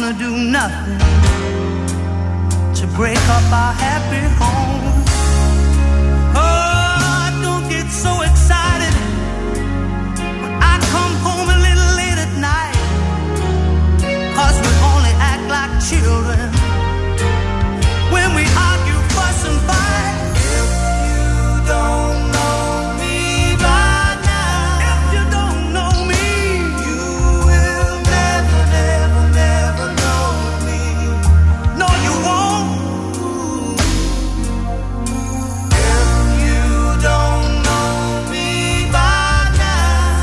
gonna do nothing to break up our happy home. Oh, don't get so excited when I come home a little late at night, 'cause we only act like children when we argue, fuss and fight. If you don't know me by now, if you don't know me, you will never, never, never know me. No, you won't. If you don't know me by now,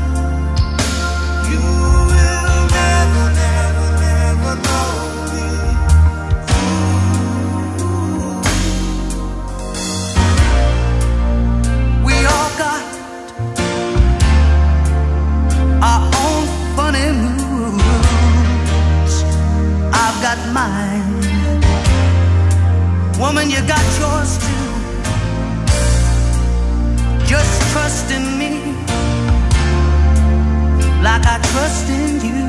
you will never, never, never know me. We all got our own funny moves. I've got mine. Woman, you got yours too. Just trust in me like I trust in you.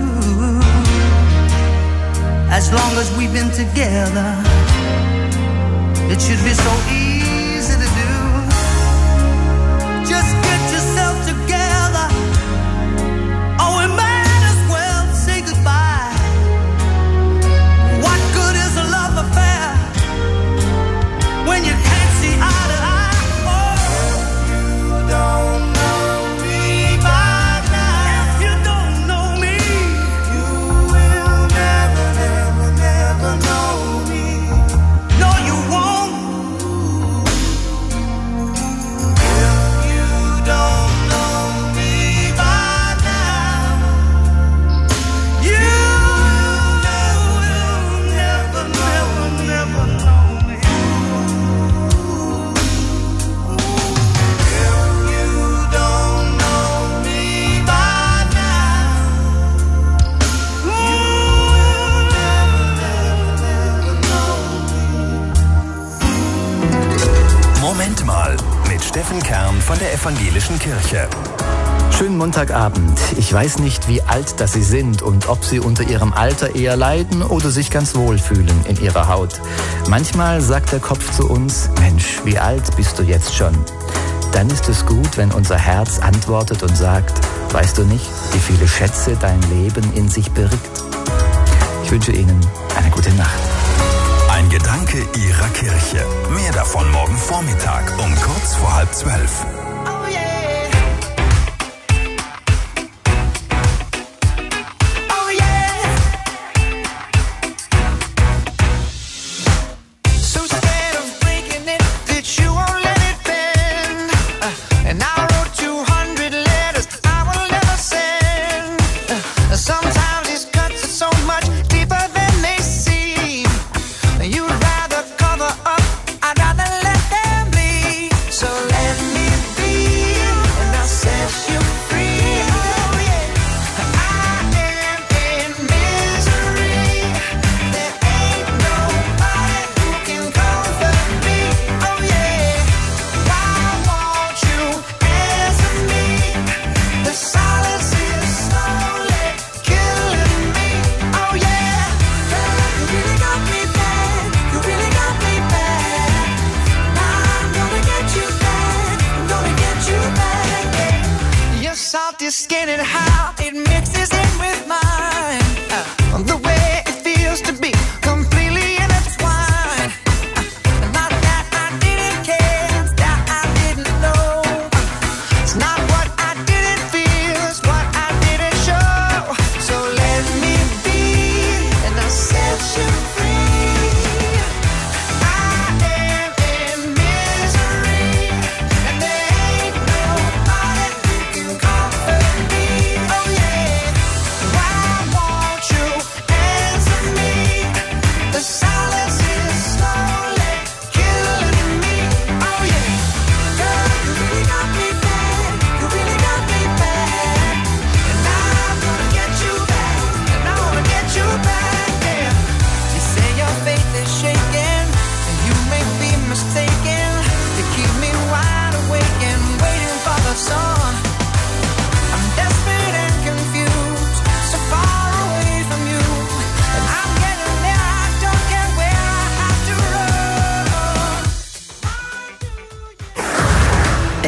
As long as we've been together, it should be so easy to do. Just get yourself together, or we might as well say goodbye. What good is a love affair when you can't see eye to eye? Oh, if you don't know me by now, if you don't know me, you will never, never, never know me. No, you won't. If you don't know me by now, you will never, never, never know me. If you don't know me by now, you will never, never, never know me. Moment mal mit Steffen Kern von der Evangelischen Kirche. Schönen Montagabend. Ich weiß nicht, wie alt das Sie sind und ob Sie unter Ihrem Alter eher leiden oder sich ganz wohlfühlen in Ihrer Haut. Manchmal sagt der Kopf zu uns, Mensch, wie alt bist du jetzt schon? Dann ist es gut, wenn unser Herz antwortet und sagt, weißt du nicht, wie viele Schätze dein Leben in sich birgt? Ich wünsche Ihnen eine gute Nacht. Ein Gedanke Ihrer Kirche. Mehr davon morgen Vormittag um kurz vor 11:30. Oh yeah. Oh yeah. So scared of breaking it that you won't let it bend. And I wrote 200 letters I will never send. Sometimes these cuts are so much deeper than they seem. You'd rather cover up, I'd rather let them bleed. So let me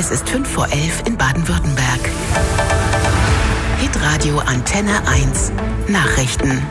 Es ist 11:05 in Baden-Württemberg. Hitradio Antenne 1. Nachrichten.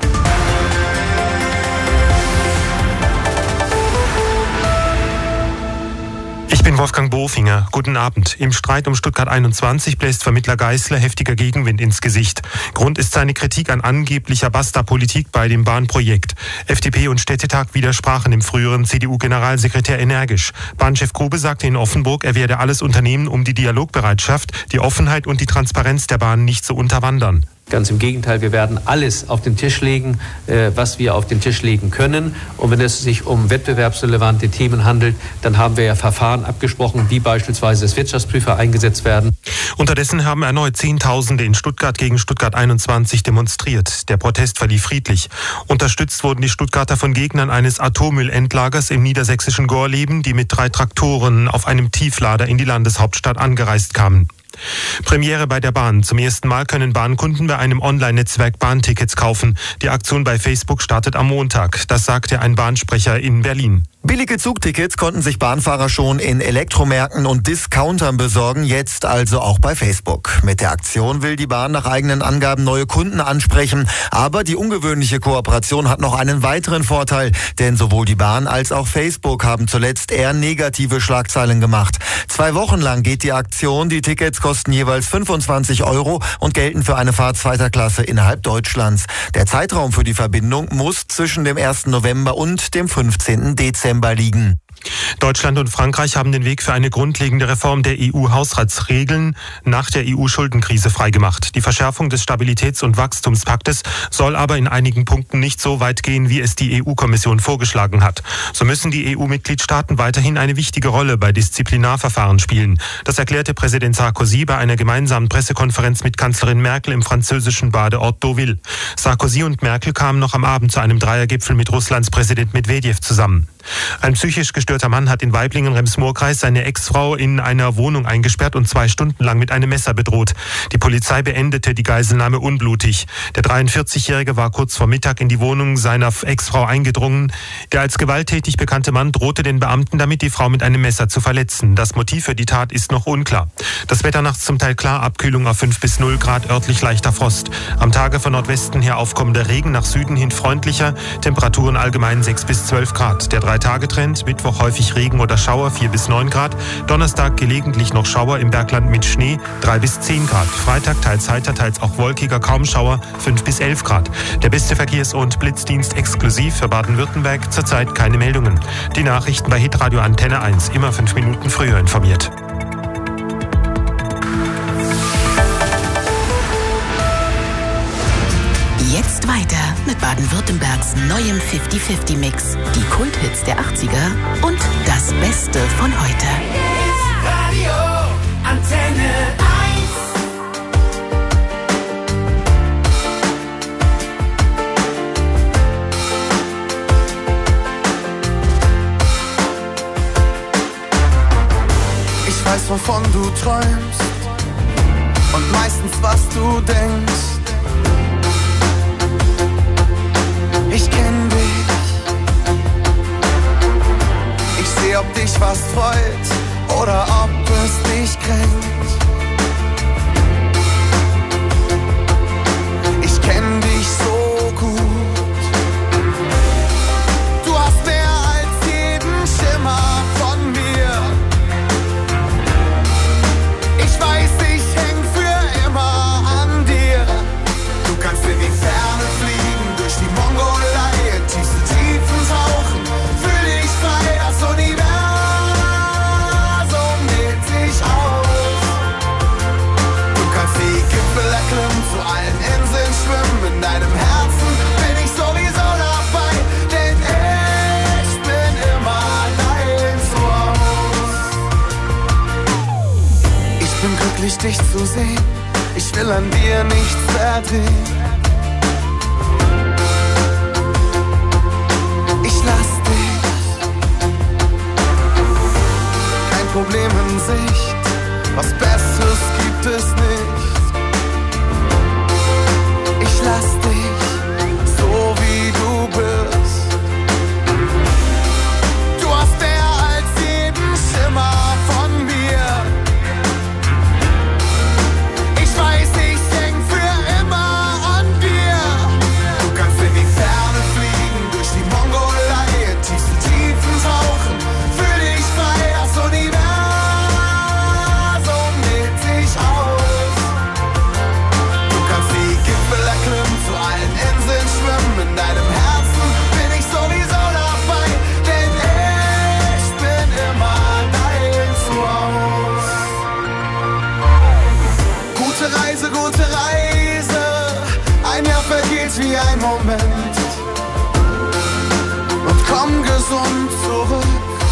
Ich bin Wolfgang Bofinger. Guten Abend. Im Streit um Stuttgart 21 bläst Vermittler Geisler heftiger Gegenwind ins Gesicht. Grund ist seine Kritik an angeblicher Basta-Politik bei dem Bahnprojekt. FDP und Städtetag widersprachen dem früheren CDU-Generalsekretär energisch. Bahnchef Grube sagte in Offenburg, er werde alles unternehmen, um die Dialogbereitschaft, die Offenheit und die Transparenz der Bahn nicht zu unterwandern. Ganz im Gegenteil, wir werden alles auf den Tisch legen, was wir auf den Tisch legen können. Und wenn es sich um wettbewerbsrelevante Themen handelt, dann haben wir ja Verfahren abgesprochen, wie beispielsweise das Wirtschaftsprüfer eingesetzt werden. Unterdessen haben erneut Zehntausende in Stuttgart gegen Stuttgart 21 demonstriert. Der Protest verlief friedlich. Unterstützt wurden die Stuttgarter von Gegnern eines Atommüllendlagers im niedersächsischen Gorleben, die mit 3 Traktoren auf einem Tieflader in die Landeshauptstadt angereist kamen. Premiere bei der Bahn. Zum ersten Mal können Bahnkunden bei einem Online-Netzwerk Bahntickets kaufen. Die Aktion bei Facebook startet am Montag. Das sagte ein Bahnsprecher in Berlin. Billige Zugtickets konnten sich Bahnfahrer schon in Elektromärkten und Discountern besorgen, jetzt also auch bei Facebook. Mit der Aktion will die Bahn nach eigenen Angaben neue Kunden ansprechen. Aber die ungewöhnliche Kooperation hat noch einen weiteren Vorteil, denn sowohl die Bahn als auch Facebook haben zuletzt eher negative Schlagzeilen gemacht. 2 Wochen lang geht die Aktion, die Tickets kosten jeweils 25 € und gelten für eine Fahrt 2. Klasse innerhalb Deutschlands. Der Zeitraum für die Verbindung muss zwischen dem 1. November und dem 15. Dezember liegen. Deutschland und Frankreich haben den Weg für eine grundlegende Reform der EU-Haushaltsregeln nach der EU-Schuldenkrise freigemacht. Die Verschärfung des Stabilitäts- und Wachstumspaktes soll aber in einigen Punkten nicht so weit gehen, wie es die EU-Kommission vorgeschlagen hat. So müssen die EU-Mitgliedstaaten weiterhin eine wichtige Rolle bei Disziplinarverfahren spielen. Das erklärte Präsident Sarkozy bei einer gemeinsamen Pressekonferenz mit Kanzlerin Merkel im französischen Badeort Deauville. Sarkozy und Merkel kamen noch am Abend zu einem Dreiergipfel mit Russlands Präsident Medwedew zusammen. Ein psychisch gestörter Mann hat in Waiblingen-Rems-Murr-Kreis seine Ex-Frau in einer Wohnung eingesperrt und 2 Stunden lang mit einem Messer bedroht. Die Polizei beendete die Geiselnahme unblutig. Der 43-Jährige war kurz vor Mittag in die Wohnung seiner Ex-Frau eingedrungen. Der als gewalttätig bekannte Mann drohte den Beamten damit, die Frau mit einem Messer zu verletzen. Das Motiv für die Tat ist noch unklar. Das Wetter nachts zum Teil klar, Abkühlung auf 5 bis 0 Grad, örtlich leichter Frost. Am Tage von Nordwesten her aufkommender Regen, nach Süden hin freundlicher, Temperaturen allgemein 6 bis 12 Grad. Der 3-Tage-Trend, Mittwoch häufig Regen oder Schauer 4 bis 9 Grad, Donnerstag gelegentlich noch Schauer im Bergland mit Schnee 3 bis 10 Grad, Freitag teils heiter, teils auch wolkiger, kaum Schauer 5 bis 11 Grad. Der beste Verkehrs- und Blitzdienst exklusiv für Baden-Württemberg, zurzeit keine Meldungen. Die Nachrichten bei Hitradio Antenne 1, immer 5 Minuten früher informiert. Jetzt weiter mit Baden-Württembergs neuem 50-50-Mix. Die Kulthits der 80er und das Beste von heute. Radio Antenne 1. Ich weiß, wovon du träumst und meistens, was du denkst. Ich kenn dich. Ich seh, ob dich was freut oder ob es dich kränkt. Ich kenn dich so gut. Du hast mehr als jeden Schimmer von mir. Ich weiß, ich häng für immer an dir. Du kannst in die Ferne fliegen, durch die Mongolei, tiefste Tiefen tauchen, fühl dich frei, das Universum dehnt sich aus. Du kannst die Gipfel erklimmen, zu allen Inseln schwimmen, in deinem Herzen bin ich sowieso dabei, denn ich bin immer dein Zuhause. Ich bin glücklich, dich zu sehen, ich will an dir nichts verdrehen. Ich lass dich, kein Problem in Sicht, was Besseres gibt es nicht. Ich lass dich, so wie du bist. Du hast mehr als jeden Schimmer von mir. wie ein Moment und komm gesund zurück.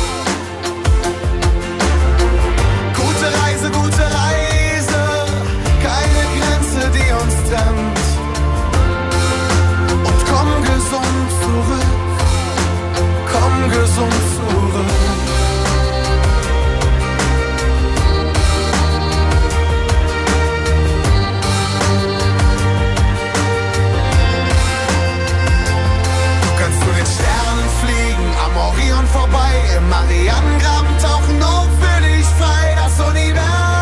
Gute Reise, keine Grenze, die uns trennt. Und komm gesund zurück, komm gesund zurück. Du kannst zu den Sternen fliegen, am Orion vorbei, im Marianengraben tauchen, nur für dich frei. Das Universum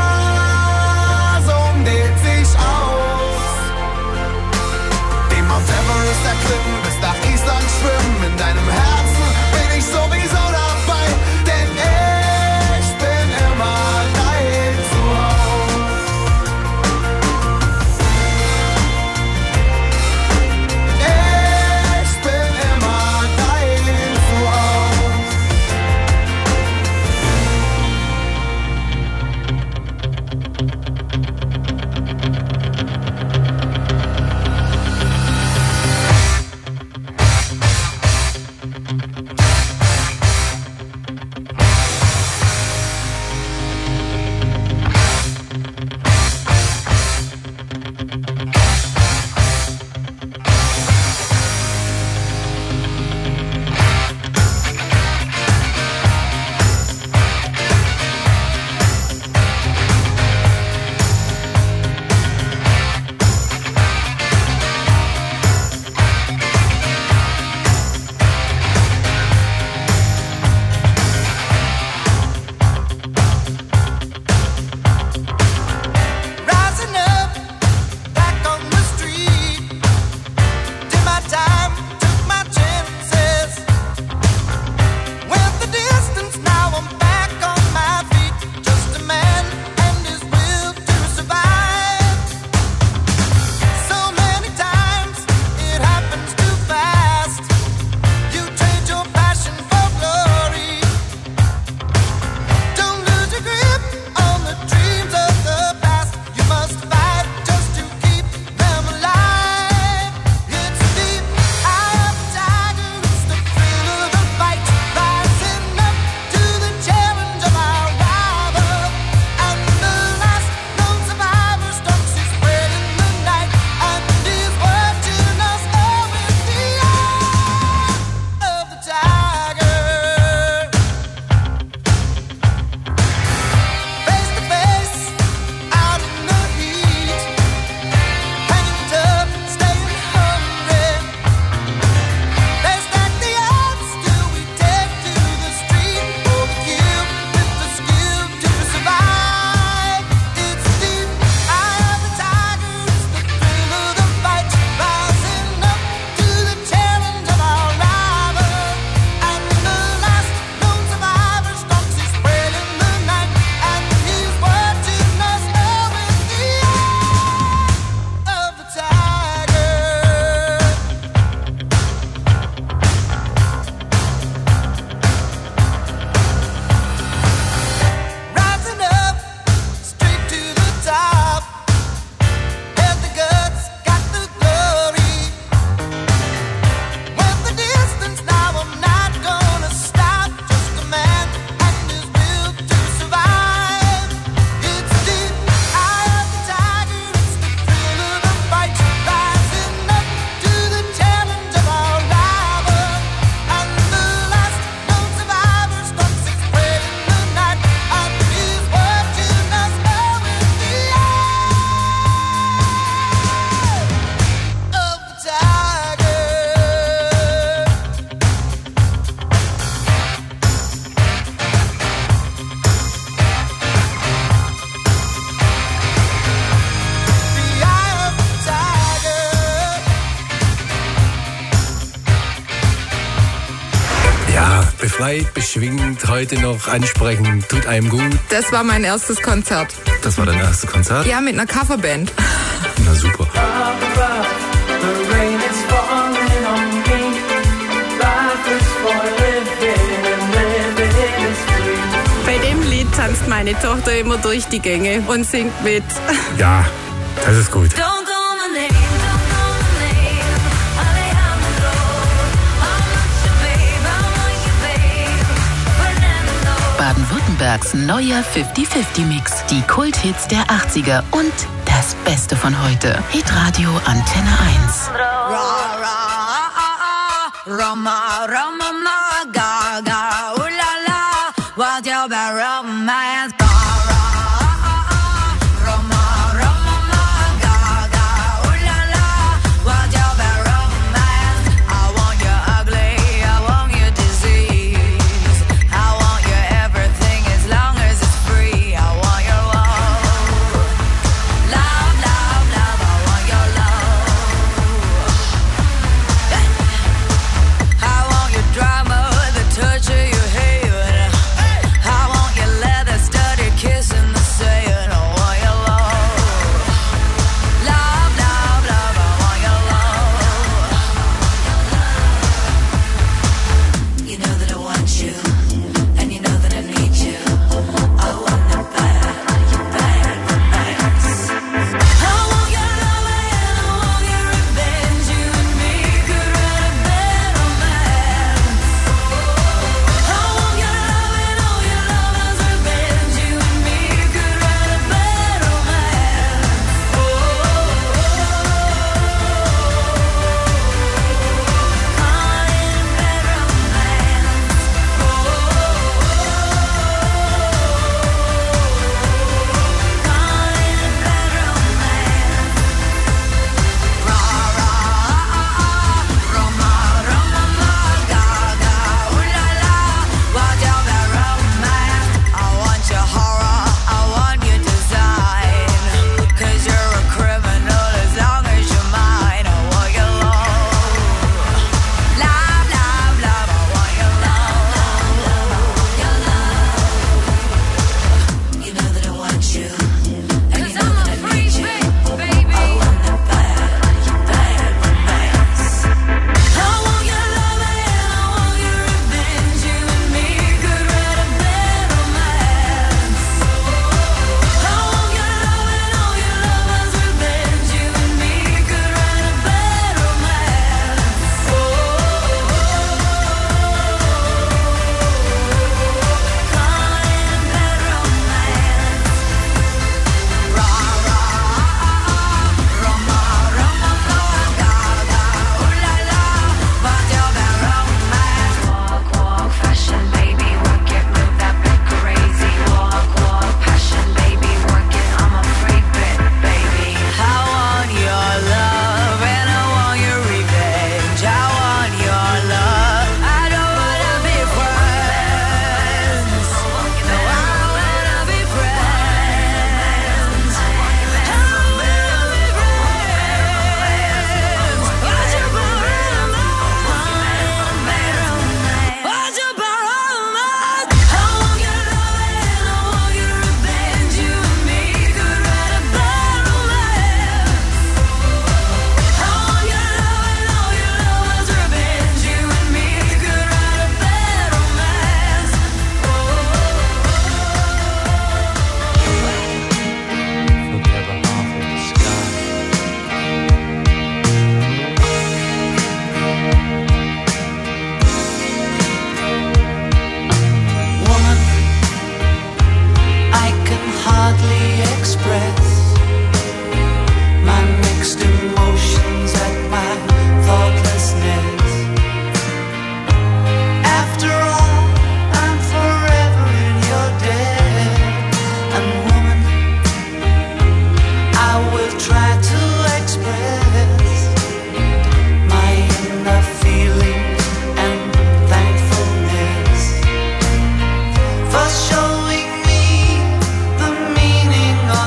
dehnt sich aus. Den Mount Everest erklimmen, bis nach Island schwimmen. In deinem Herzen bin ich sowieso dabei, denn ich bin immer dein Zuhause. Ich bin immer dein Zuhause. Rising up, back on the street. Did my time, took my chances. Went the distance, now I'm back on my feet. Just a man and his will to survive. So many times it happens too fast. You trade your passion for glory. Don't lose your grip on the dreams of the past. You must fight just to keep them alive. It's the eye of the tiger, it's the thrill of the fight. Rising up to the challenge of our rival. And the last known survivor stalks his spread in the night. And he's watching us all with the eye of the tiger. Face to face, out in the heat, hanging tough, staying hungry. They stack the odds till we take to the street for the kill with the skill to survive. It's the eye of the tiger, it's the thrill of the fight. Rising up to the challenge of our rival. And the last known survivor stalks his spread in the night. And he's watching us all with the eye of the tiger. Rising up, straight to the top. Had the guts, got the glory. Went the distance, now I'm not gonna stop. Just a man and his will to survive. It's the eye of the tiger, it's the thrill of the fight. Rising up to the challenge of our rival. And the last known survivor stalks his spread in the night. And he's watching us all with the eye of the tiger. The eye of the tiger. Ja, befreit, beschwingt, heute noch ansprechen, tut einem gut. Das war mein erstes Konzert. Das war dein erstes Konzert? Ja, mit einer Coverband. Na super. Bei dem Lied tanzt meine Tochter immer durch die Gänge und singt mit. Ja, das ist gut. Don't call my name, don't call my name. Baden-Württembergs neuer 50-50-Mix. Die Kulthits der 80er und das Beste von heute. Hitradio Antenne 1. Rama, Rama, Gaga.